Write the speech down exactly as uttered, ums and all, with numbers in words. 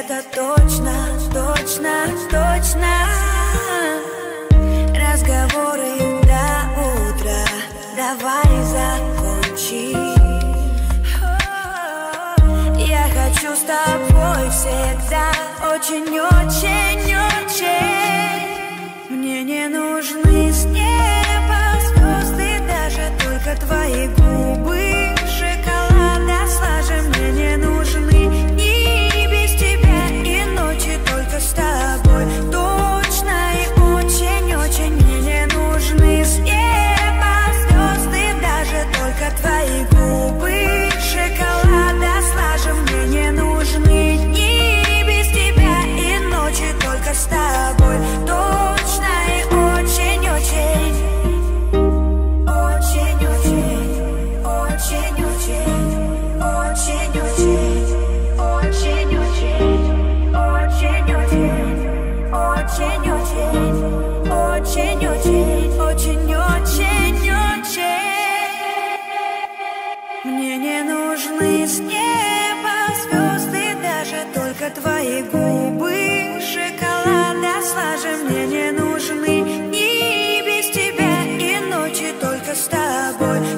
это точно, точно, точно. Разговоры до утра, давай закончим. Я хочу с тобой всегда, очень-очень-очень. Мне не нужны с неба звезды, даже только твои губы шоколада слаже. Мне не нужны ни без тебя и ночи только с тобой. Точно и очень-очень. Мне не нужны с неба звезды, даже только твои губы шоколада слаже. Мне не нужны ни без тебя и ночи только с тобой. Точно и очень-очень. Очень-очень. Очень-очень. Очень-очень. Очень-очень. Очень-очень. Очень-очень. Очень-очень. Очень-очень-очень. Мне не нужны с неба звезды, даже только твои губы шоколада слаже. Мне не нужны ни без тебя и ночи только с тобой.